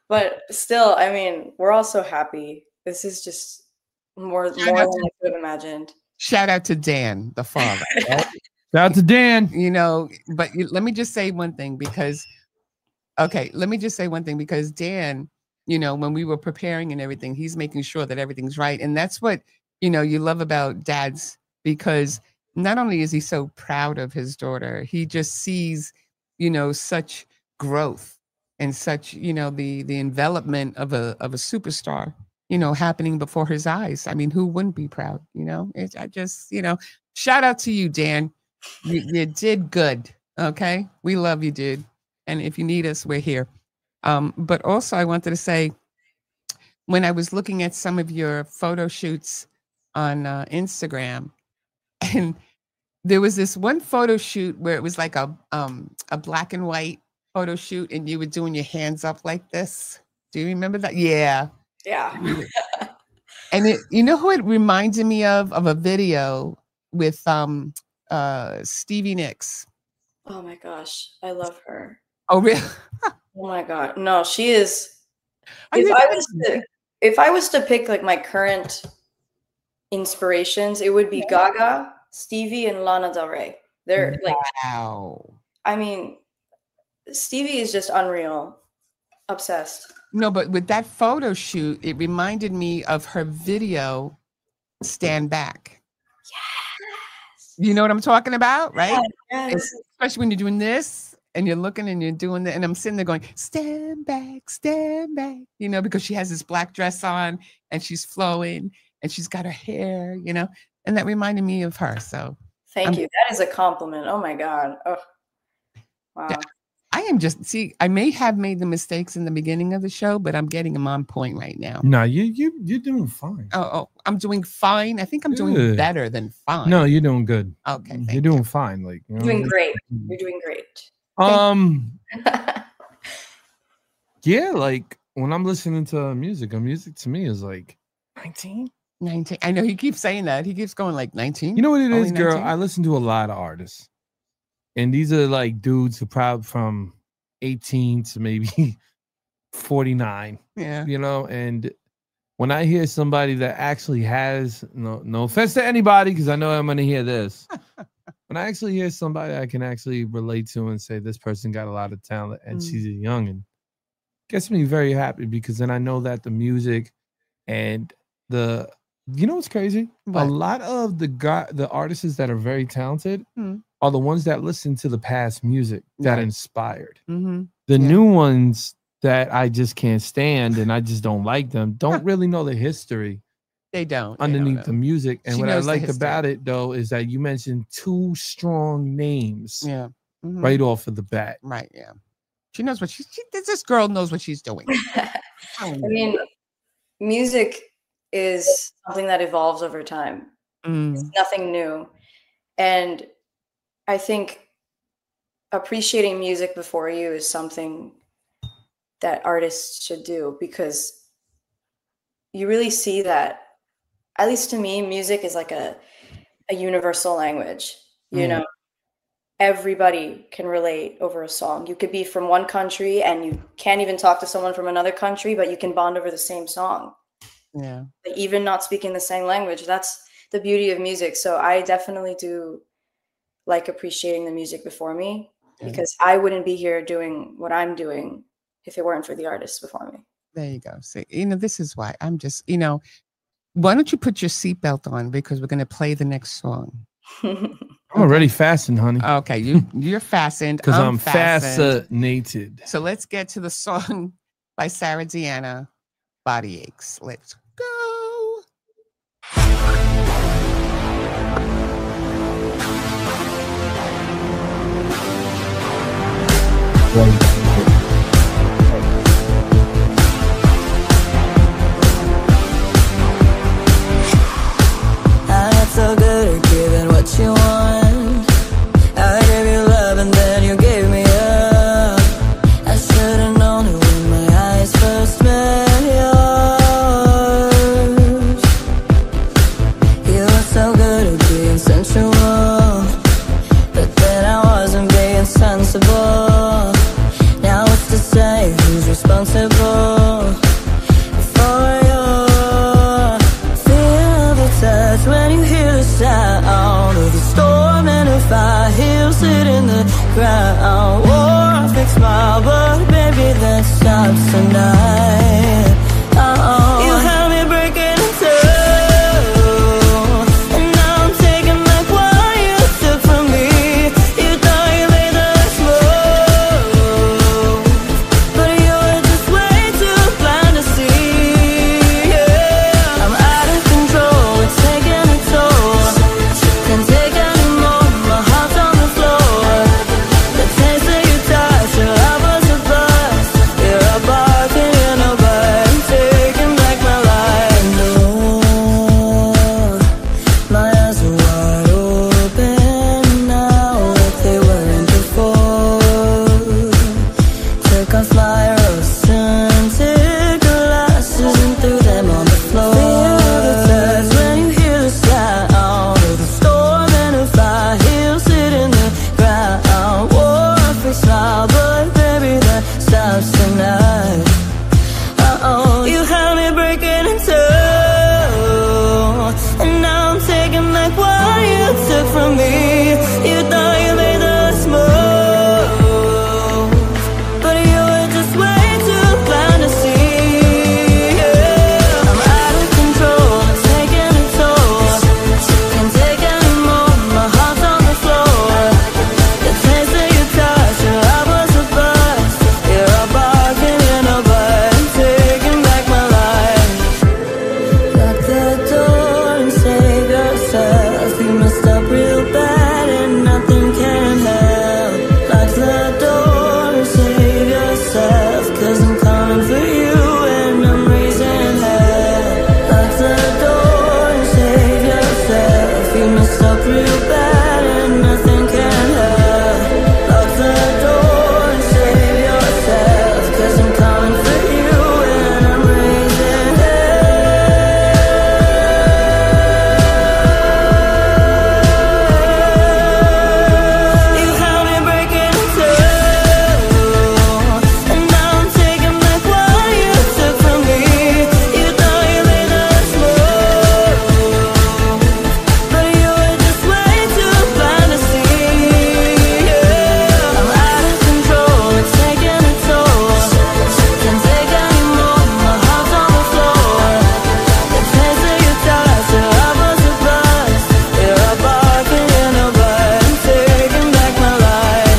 but still, I mean, we're all so happy. This is just more Shout more out than to- I could have imagined. Shout out to Dan, the father. right? Shout out to Dan. You know, but you, let me just say one thing because, okay, let me just say one thing because Dan, you know, when we were preparing and everything, he's making sure that everything's right. And that's what, you know, you love about dads because not only is he so proud of his daughter, he just sees, you know, such growth and such, you know, the the envelopment of a of a superstar, you know, happening before his eyes. I mean, who wouldn't be proud? You know, it, I just, you know, shout out to you, Dan. You, you did good. Okay, we love you, dude. And if you need us, we're here. Um, but also, I wanted to say, when I was looking at some of your photo shoots on uh, Instagram, and there was this one photo shoot where it was like a um, a black and white photo shoot, and you were doing your hands up like this. Do you remember that? Yeah. Yeah. And it, you know who it reminded me of? Of a video with um uh Stevie Nicks. Oh my gosh, I love her. Oh, really? Oh my god, no, she is. Are If you I was to, if I was to pick like my current inspirations, it would be Gaga, Stevie, and Lana Del Rey. They're like, Wow. I mean, Stevie is just unreal. Obsessed. No, but with that photo shoot, it reminded me of her video, Stand Back. Yes. You know what I'm talking about, right? Yes. Especially when you're doing this and you're looking and you're doing that. And I'm sitting there going, stand back, stand back, you know, because she has this black dress on and she's flowing and she's got her hair, you know, and that reminded me of her. So Thank I'm- you. That is a compliment. Oh my god. Oh. Wow. Yeah. I am just, see, I may have made the mistakes in the beginning of the show, but I'm getting them on point right now. No, you you you're doing fine. Oh, oh I'm doing fine. I think I'm doing Good. better than fine. No, you're doing good. Okay. You're thank doing you. fine. Like you know, Doing like- great. You're doing great. Um, yeah, like when I'm listening to music, uh, music to me is like nineteen. nineteen. I know he keeps saying that. He keeps going like nineteen. You know what it Only is, girl? nineteen? I listen to a lot of artists, and these are like dudes who probably from eighteen to maybe forty-nine. Yeah. You know, and when I hear somebody that actually has no no offense to anybody, because I know I'm gonna hear this. When I actually hear somebody I can actually relate to and say this person got a lot of talent and Mm. she's a youngin', gets me very happy because then I know that the music and the you know what's crazy? What? A lot of the guy the artists that are very talented Mm. are the ones that listen to the past music that Right. inspired. Mm-hmm. The Yeah. new ones that I just can't stand and I just don't like them don't really know the history They don't. they don't underneath know. the music. And She what I knows the liked history. about it though is that you mentioned two strong names Yeah. Mhm. right off of the bat. Right. Yeah. She knows what she's. She, this girl knows what she's doing. I mean, music is something that evolves over time. Mm, It's nothing new. And I think appreciating music before you is something that artists should do because you really see that, at least to me, music is like a, a universal language. You Mm. know, everybody can relate over a song. You could be from one country and you can't even talk to someone from another country, but you can bond over the same song. yeah. Like, even not speaking the same language. That's the beauty of music. So I definitely do like appreciating the music before me Yeah. because I wouldn't be here doing what I'm doing if it weren't for the artists before me. There you go. See, you know, this is why I'm just. You know, why don't you put your seatbelt on because we're going to play the next song. I'm already fastened, honey. Okay, you you're fastened. Because I'm, fastened. fascinated. So let's get to the song by Sarah Deanna, Body Aches. Let's go. I got so good at giving what you want. I gave you love and then you gave me up. I should've known it when my eyes first met yours. You were so good at being sensual, but then I wasn't being sensible. impossible for you. Feel the touch when you hear the sound of the storm and if I heal sit in the ground. War, fake smile, but baby that stops tonight. Uh-oh. You had me breaking in two, and now I'm taking back what you took from me. You thought you made the move, but you were just way too blind to see. Yeah, I'm out of control, it's taking a toll. Can't take anymore, my heart's on the floor. The taste of your touch, your love was a buzz. You're a bark and you're no bud. Taking back my life. Lord, my eyes are wide open now, like they weren't before. Take off my rose-tinted glasses and threw them on the floor. Feel the touch when you hear the sound of the storm and if I heal sit in the ground. War, fake smile, but baby that stops tonight. Uh-oh, you had me breaking in two, and now I'm taking back what you took from me. You thought you made the move, but you were just way too blind to see. Yeah, I'm out of control, it's taking a toll. Can't take anymore, my heart's on the floor. The taste of your touch, your love was a buzz. You're a bark and you're no bud. Taking back my life. Lock the door and save yourself. You messed up real bad and nothing can help. Lock the door and save yourself, 'cause I'm coming for you and I'm raising hell. Lock the door and save yourself. You messed up real bad and nothing can help. Lock the door and save yourself, 'cause I'm coming for you and I'm raising hell. You had me breaking in two, and now I'm taking back what you took from me. You thought you made the move, but you were just way too blind to see. Yeah, I'm out of control, it's taking a toll. Can't take anymore, my heart's on the floor. The taste of your touch, your love was a buzz. You're a bark and you're no bud. Taking back my life.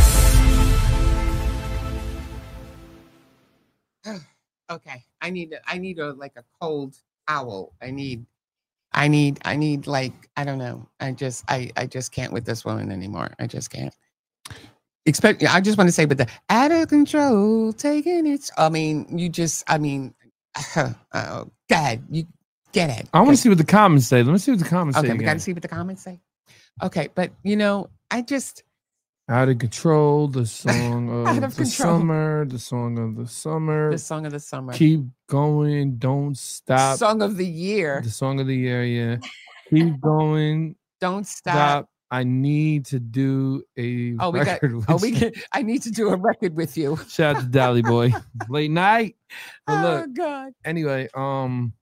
Okay, I need a, I need a like a cold towel. I need, I need, I need like I don't know. I just I I just can't with this woman anymore. I just can't. Expect. I just want to say, but the out of control, taking it. I mean, you just. I mean, oh God, you get it. I want to see what the comments say. Let me see what the comments Okay, say. we got again. to see what the comments say. Okay, but you know, I just Out of Control, the song of, Out of the Control. summer, the song of the summer. the song of the summer, Keep going, don't stop. song of the year. The song of the year, yeah. Keep going, Don't stop. stop. I need to do a Oh, we got. record with Oh, we you. can. I need to do a record with you. Shout out to Dally Boy. Late night. But Oh look, God. anyway, um,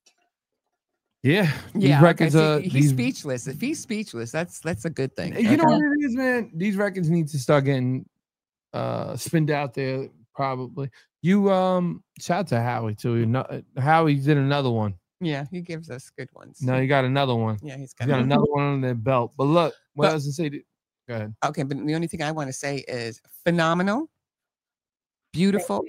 yeah, these Yeah. Okay, records see, are he's these. speechless. If he's speechless, that's that's a good thing. You know okay? what it is, man. These records need to start getting uh spinned out there. Probably. You um, shout out to Howie too. You know, Howie did another one. Yeah, he gives us good ones. Now you got another one. Yeah, he's You got, got another one on their belt. But look, what But- else to say? To, go ahead. Okay, but the only thing I want to say is phenomenal, beautiful,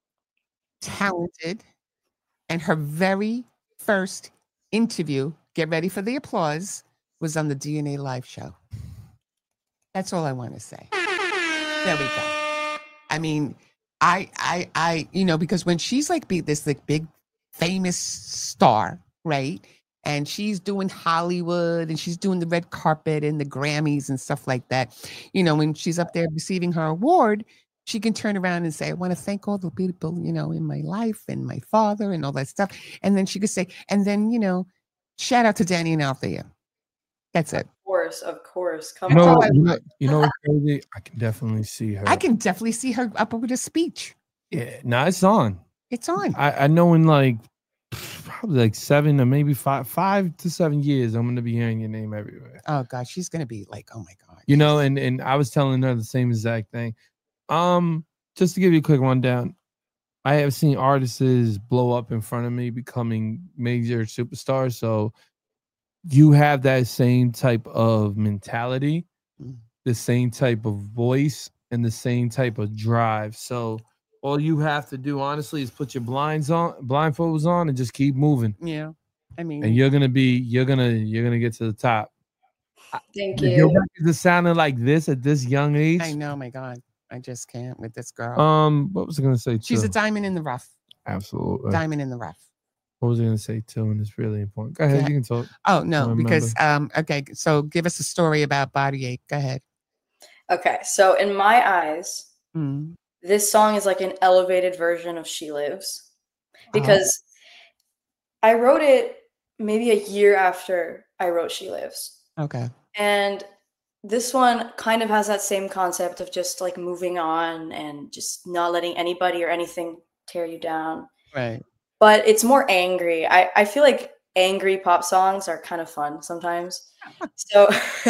talented, and her very first interview, get ready for the applause, was on the D N A Live show. That's all I want to say. There we go. I mean, I, I, I, you know, because when she's like be this like big famous star, right? And she's doing Hollywood and she's doing the red carpet and the Grammys and stuff like that. You know, when she's up there receiving her award, she can turn around and say, I want to thank all the people, you know, in my life and my father and all that stuff. And then she could say, and then, you know, shout out to Danny and Althea. That's it. Of course, of course. Come You know, on. you know, you know what's crazy? I can definitely see her. I can definitely see her up with a speech. Yeah, no, it's on. It's on. I, I know in like probably like seven or maybe five, five to seven years, I'm gonna be hearing your name everywhere. Oh God, she's gonna be like, oh my God. You know, and and I was telling her the same exact thing. Um, just to give you a quick rundown, I have seen artists blow up in front of me, becoming major superstars. So you have that same type of mentality, Mm. the same type of voice, and the same type of drive. So all you have to do, honestly, is put your blinds on, blindfolds on, and just keep moving. Yeah, I mean, And you're gonna be, you're gonna, you're gonna get to the top. Thank If your you. records are sounding like this at this young age, I know, my God, I just can't with this girl. um, what was I gonna say? She's too? a diamond in the rough. Absolutely. Diamond in the rough. What was I gonna say too? And it's really important. Go ahead, Yeah. you can talk. Oh no, I because um, okay, so give us a story about Body Ache. Go ahead. Okay, so in my eyes, Mm. this song is like an elevated version of She Lives Uh-huh. because I wrote it maybe a year after I wrote She Lives. Okay. And this one kind of has that same concept of just like moving on and just not letting anybody or anything tear you down. Right. But it's more angry. I, I feel like angry pop songs are kind of fun sometimes. So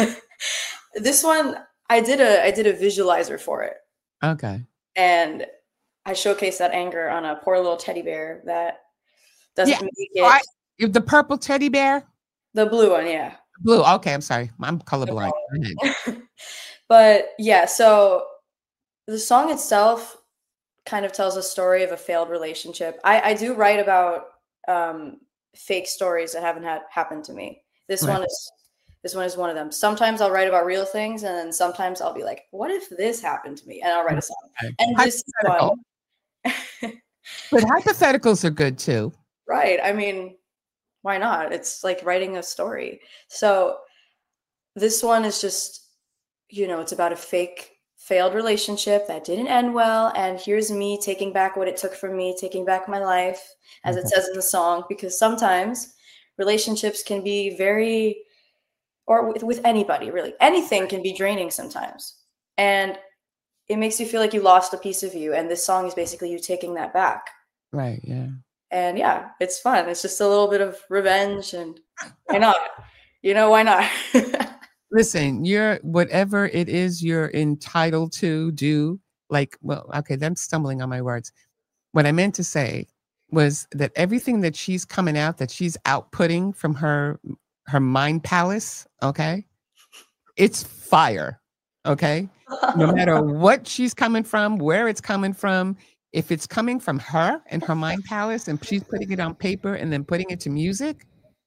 this one, I did a I did a visualizer for it. Okay. And I showcased that anger on a poor little teddy bear that doesn't Yeah, make it. I- You- The purple teddy bear. The blue one, yeah. Blue. Okay, I'm sorry. I'm colorblind. Go ahead. But yeah, so the song itself kind of tells a story of a failed relationship. I, I do write about um, fake stories that haven't had happened to me. This Right. one is this one is one of them. Sometimes I'll write about real things, and then sometimes I'll be like, "What if this happened to me?" And I'll write a song. Okay. And this is Hypothetical. one. But hypotheticals are good too. Right. I mean, why not? It's like writing a story. So this one is just, you know, it's about a fake failed relationship that didn't end well. And here's me taking back what it took from me, taking back my life, as it Okay. says in the song, because sometimes relationships can be very, or with, with anybody, really, anything can be draining sometimes. And it makes you feel like you lost a piece of you. And this song is basically you taking that back. Right. Yeah. And yeah, it's fun. It's just a little bit of revenge, and why not? You know, why not? Listen, you're whatever it is you're entitled to do. Like, well, okay, I'm stumbling on my words. What I meant to say was that everything that she's coming out, that she's outputting from her her mind palace, okay, it's fire. Okay. No matter what she's coming from, where it's coming from, if it's coming from her and her mind palace and she's putting it on paper and then putting it to music,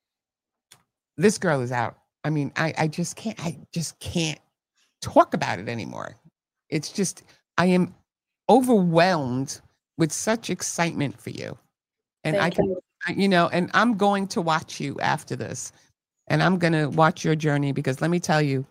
this girl is out. I mean, I, I just can't, I just can't talk about it anymore. It's just, I am overwhelmed with such excitement for you. And I Thank can, you. I- you know, and I'm going to watch you after this and I'm going to watch your journey because let me tell you,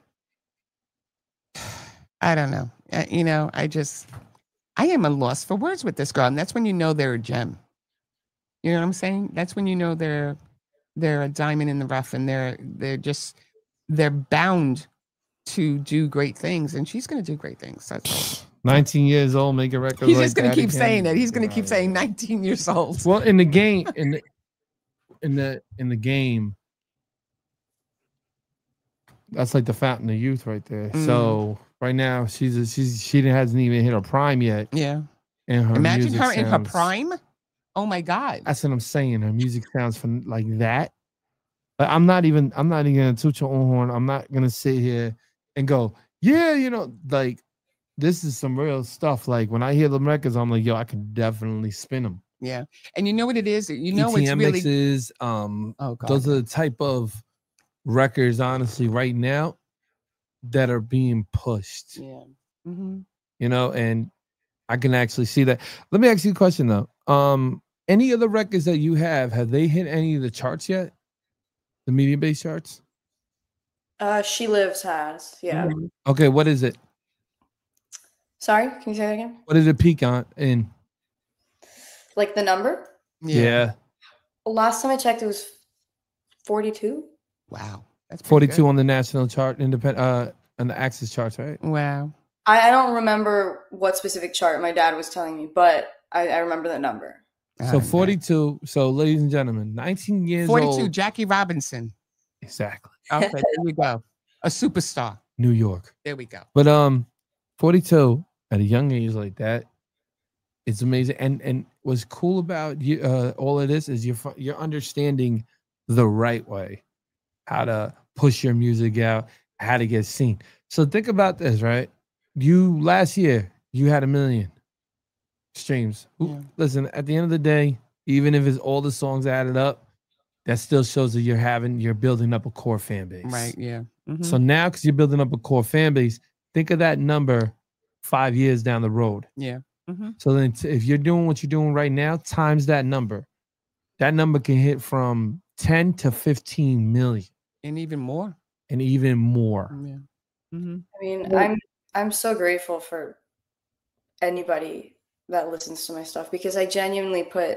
I don't know. Uh, You know, I just, I am a loss for words with this girl. And that's when you know they're a gem. You know what I'm saying? That's when you know they're, they're a diamond in the rough and they're, they're just, they're bound to do great things. And she's going to do great things. That's all. nineteen years old, making records. He's like just going that to keep again. saying it. He's going Get to keep outta saying here. nineteen years old. Well, in the game, in the in the in the game, that's like the fountain of youth right there. Mm. So right now, she's a, she's she hasn't even hit her prime yet. Yeah. And her Imagine music her in her sounds- prime. Oh my God. That's what I'm saying. Her music sounds from like that. But I'm not even. I'm not even gonna toot your own horn. I'm not gonna sit here and go, yeah, you know, like this is some real stuff. Like when I hear the records, I'm like, yo, I can definitely spin them. Yeah. And you know what it is? You know, it's E T M really, mixes. Um, oh God. those are the type of records, honestly, right now that are being pushed. Yeah. Mm-hmm. You know, and I can actually see that. Let me ask you a question though. Um, any of the records that you have, have they hit any of the charts yet? The medium bass charts? Uh, She Lives has, yeah. Mm-hmm. Okay, what is it? Sorry, can you say that again? What did it peak on in? Like the number? Yeah, Last time I checked, it was forty-two. Wow. That's pretty forty-two good. on the national chart, independent, uh, on the Axis charts, right? Wow. I, I don't remember what specific chart my dad was telling me, but I, I remember the number. So forty-two. So, ladies and gentlemen, nineteen years forty-two, old. Jackie Robinson. Exactly. Okay, there you go. A superstar. New York. There we go. But um, forty-two at a young age like that, it's amazing. And and what's cool about you, uh, all of this is you're fu- you're understanding the right way, how to push your music out, how to get seen. So think about this, right? You last year you had a million streams. Who- Yeah. Listen, at the end of the day, even if it's all the songs added up, that still shows that you're having you're building up a core fan base. Right, yeah. Mhm. So now, because you're building up a core fan base, think of that number five years down the road. Yeah. Mhm. So then, t- if you're doing what you're doing right now, times that number. That number can hit from ten to fifteen million And even more. and even more. Yeah. Mm-hmm. I mean, Well- I'm I'm so grateful for anybody that listens to my stuff because I genuinely put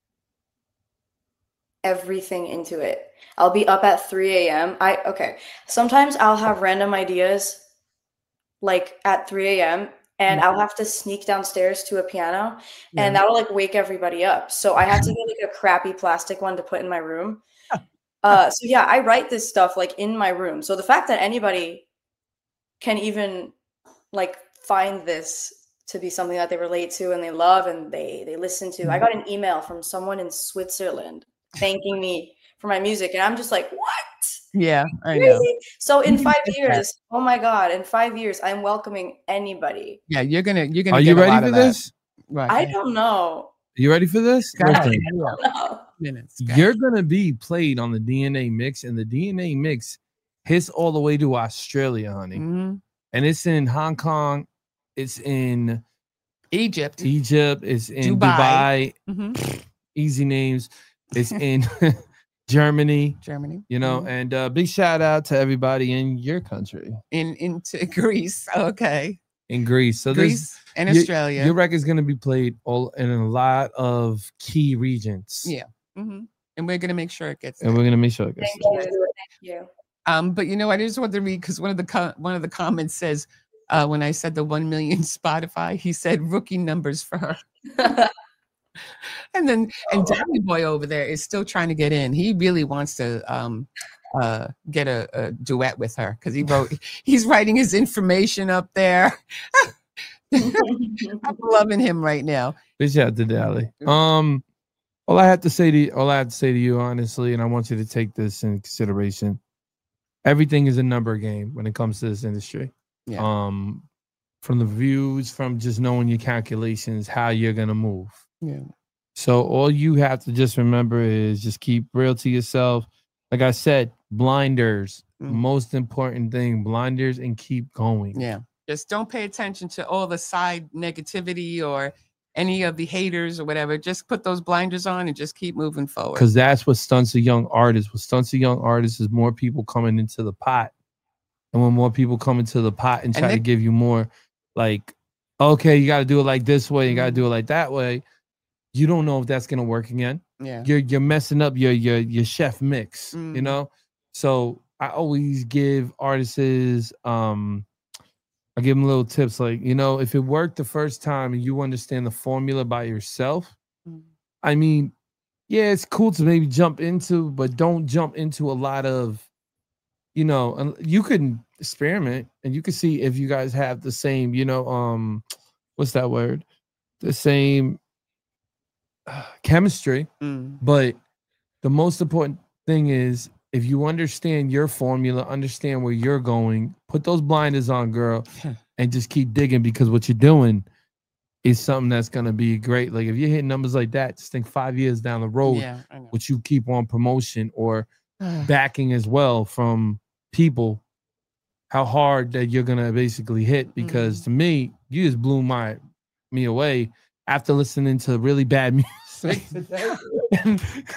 everything into it. I'll be up at three a.m. I okay. Sometimes I'll have random ideas like at three a.m. and I'll have to sneak downstairs to a piano and that'll like wake everybody up. So I have to get like a crappy plastic one to put in my room. Uh, so yeah, I write this stuff like in my room. So the fact that anybody can even like find this to be something that they relate to and they love and they they listen to. I got an email from someone in Switzerland thanking me for my music, and I'm just like, what? Yeah, I know. Crazy. So in five Get that. years, oh my god, in five years, I'm welcoming anybody. Yeah, you're gonna you're gonna Are get you a lot ready for of that. this? Right. I don't know. You ready for this? Go ahead. Listen, No. Minutes. Go you're gonna be played on the D N A mix, and the D N A mix hits all the way to Australia, honey. hmm And it's in Hong Kong, it's in Egypt. Egypt, it's in Dubai. Dubai. hmm Easy names. It's in Germany, Germany. you know, Mhm. and uh, big shout out to everybody in your country, in into Greece. Okay. in Greece. So this Greece and your- Australia. your record's gonna be played all in a lot of key regions. Yeah. hmm And we're gonna make sure it gets And there. we're gonna make sure it gets Thank there. you. Thank you. Um, but you know, I just wanted to read because one of the co- one of the comments says, uh, when I said the one million Spotify, he said rookie numbers for her. And then and Danny Boy over there is still trying to get in. He really wants to um uh get a, a duet with her because he wrote he's writing his information up there. I'm loving him right now. Big shout out to Dally. Um, all I have to say to you, all I have to say to you, honestly, and I want you to take this in consideration. Everything is a number game when it comes to this industry. Yeah. Um, from the views, from just knowing your calculations, how you're gonna move. Yeah. So all you have to just remember is just keep real to yourself. Like I said, blinders, Mm. most important thing, blinders, and keep going. Yeah. Just don't pay attention to all the side negativity or any of the haters or whatever. Just put those blinders on and just keep moving forward. Because that's what stunts a young artist. What stunts a young artist is more people coming into the pot. And when more people come into the pot and And try they- to give you more, like, okay, you got to do it like this way, you got to Mhm. do it like that way, you don't know if that's gonna work again. Yeah. You're you're messing up your your your chef mix, you Mhm. know. So I always give artists, um, I give them little tips like, you know, if it worked the first time and you understand the formula by yourself, Mm. I mean, yeah, it's cool to maybe jump into, but don't jump into a lot of, you know, and you can experiment and you can see if you guys have the same, you know, um, what's that word? The same uh, chemistry. Mm. But the most important thing is if you understand your formula, understand where you're going, put those blinders on, girl, and just keep digging because what you're doing is something that's going to be great. Like if you're hitting numbers like that, just think five years down the road, Yeah. I know. which you keep on promotion or backing as well from people, how hard that you're going to basically hit. Because to me, you just blew my me away after listening to really bad music. And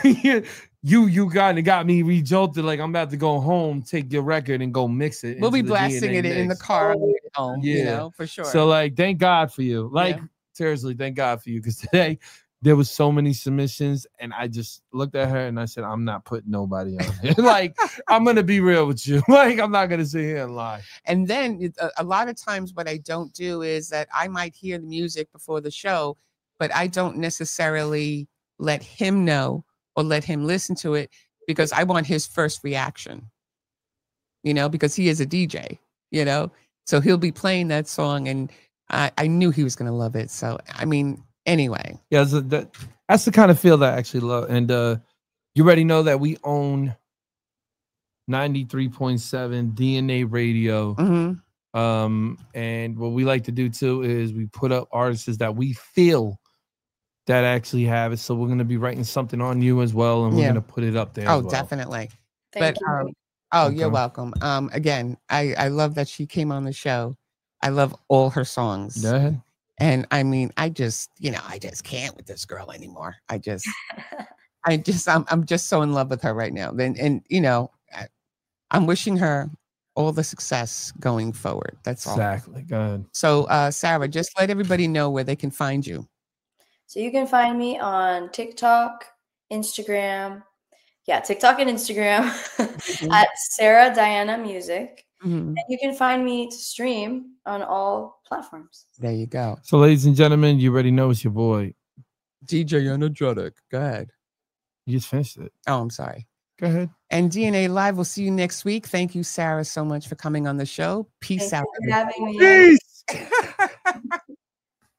you you kind of got me rejolted. Like I'm about to go home, take your record, and go mix it. We'll be into the blasting D N A it in the mix. car on the way home, you Yeah. know, for sure. So like, thank God for you. Like Yeah. seriously, thank God for you. Because today there was so many submissions, and I just looked at her and I said, I'm not putting nobody on here. Like I'm gonna be real with you. Like I'm not gonna sit here and lie. And then it- a, a lot of times what I don't do is that I might hear the music before the show but I don't necessarily let him know or let him listen to it because I want his first reaction, you know, because he is a D J, you know, so he'll be playing that song and I, I knew he was going to love it. So, I mean, anyway. Yeah, so that, that's the kind of feel that I actually love. And uh, you already know that we own ninety-three point seven D N A Radio. Mm-hmm. Um, and what we like to do too is we put up artists that we feel that actually have it. So we're going to be writing something on you as well. And we're Yeah. going to put it up there. Oh, as well. definitely. Thank But, you. um, oh, you're Okay. welcome. Um, again, I, I love that she came on the show. I love all her songs. Go ahead. And I mean, I just, you know, I just can't with this girl anymore. I just, I just, I'm, I'm just so in love with her right now. And, and you know, I, I'm wishing her all the success going forward. That's all. Exactly. Go ahead. So, uh, Sarah, just let everybody know where they can find you. So you can find me on TikTok, Instagram. Yeah, TikTok and Instagram at Sarah Diana Music. Mhm. And you can find me to stream on all platforms. There you go. So, ladies and gentlemen, you already know it's your boy. D J Energetic. Go ahead. You just finished it. Oh, I'm sorry. Go ahead. And D N A Live, we'll see you next week. Thank you, Sarah, so much for coming on the show. Peace Thank out. you for having me. Peace.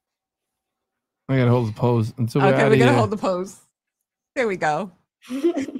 I gotta hold the pose until we're Okay, out we're of gonna here. hold the pose. There we go.